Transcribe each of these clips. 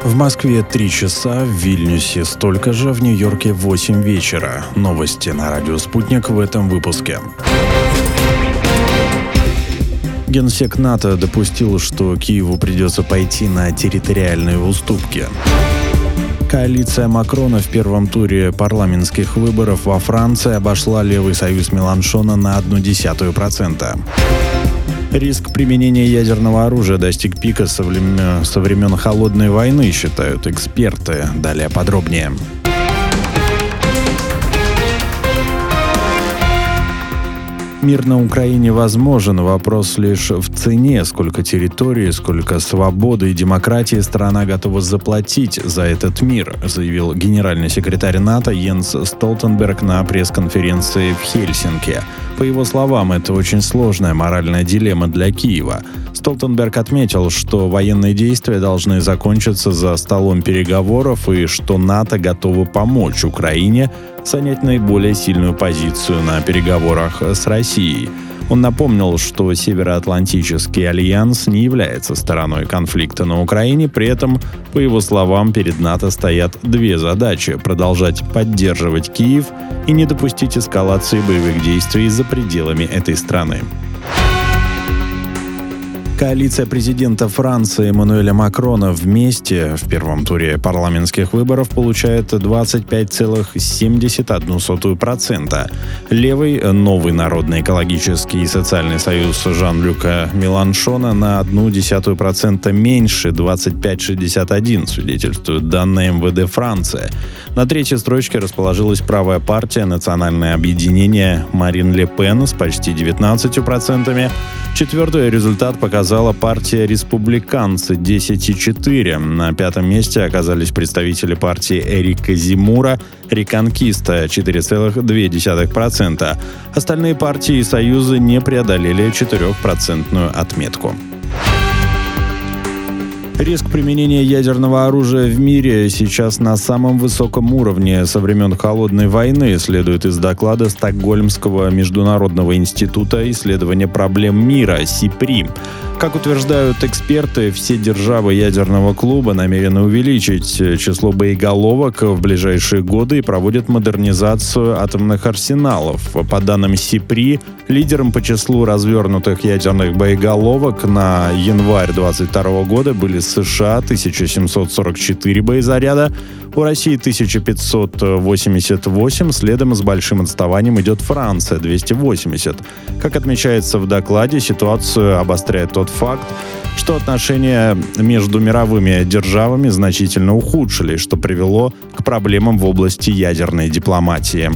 В Москве 3 часа, в Вильнюсе столько же, в Нью-Йорке 8 вечера. Новости на радио «Спутник» в этом выпуске. Генсек НАТО допустил, что Киеву придется пойти на территориальные уступки. Коалиция Макрона в первом туре парламентских выборов во Франции обошла левый союз Меланшона на 0,1%. Риск применения ядерного оружия достиг пика со времен Холодной войны, считают эксперты. Далее подробнее. Мир на Украине возможен. Вопрос лишь в цене. Сколько территории, сколько свободы и демократии страна готова заплатить за этот мир, заявил генеральный секретарь НАТО Йенс Столтенберг на пресс-конференции в Хельсинки. По его словам, это очень сложная моральная дилемма для Киева. Столтенберг отметил, что военные действия должны закончиться за столом переговоров и что НАТО готово помочь Украине занять наиболее сильную позицию на переговорах с Россией. Он напомнил, что Североатлантический альянс не является стороной конфликта на Украине, при этом, по его словам, перед НАТО стоят две задачи – продолжать поддерживать Киев и не допустить эскалации боевых действий за пределами этой страны. Коалиция президента Франции Эммануэля Макрона вместе в первом туре парламентских выборов получает 25,71%. Левый Новый народный экологический и социальный союз Жан-Люка Меланшона на 0,1% меньше, 25,61%, свидетельствуют данные МВД Франции. На третьей строчке расположилась правая партия «Национальное объединение» Марин Ле Пен с почти 19%. Четвертый результат показала партия «Республиканцы» 10,4%. На пятом месте оказались представители партии Эрика Земура «Реконкиста» 4,2%. Остальные партии и союзы не преодолели 4% отметку. Риск применения ядерного оружия в мире сейчас на самом высоком уровне со времен Холодной войны, следует из доклада Стокгольмского международного института исследования проблем мира СИПРИ. Как утверждают эксперты, все державы ядерного клуба намерены увеличить число боеголовок в ближайшие годы и проводят модернизацию атомных арсеналов. По данным СИПРИ, лидером по числу развернутых ядерных боеголовок на январь 2022 года были США 1744 боезаряда, у России 1588, следом с большим отставанием идет Франция 280. Как отмечается в докладе, ситуацию обостряет тот факт, что отношения между мировыми державами значительно ухудшились, что привело к проблемам в области ядерной дипломатии.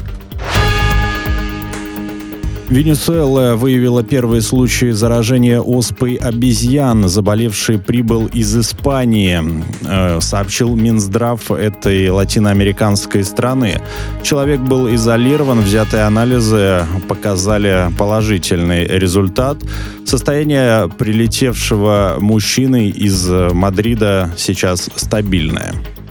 Венесуэла выявила первые случаи заражения оспой обезьян. Заболевший прибыл из Испании, сообщил Минздрав этой латиноамериканской страны. Человек был изолирован, взятые анализы показали положительный результат. Состояние прилетевшего мужчины из Мадрида сейчас стабильное.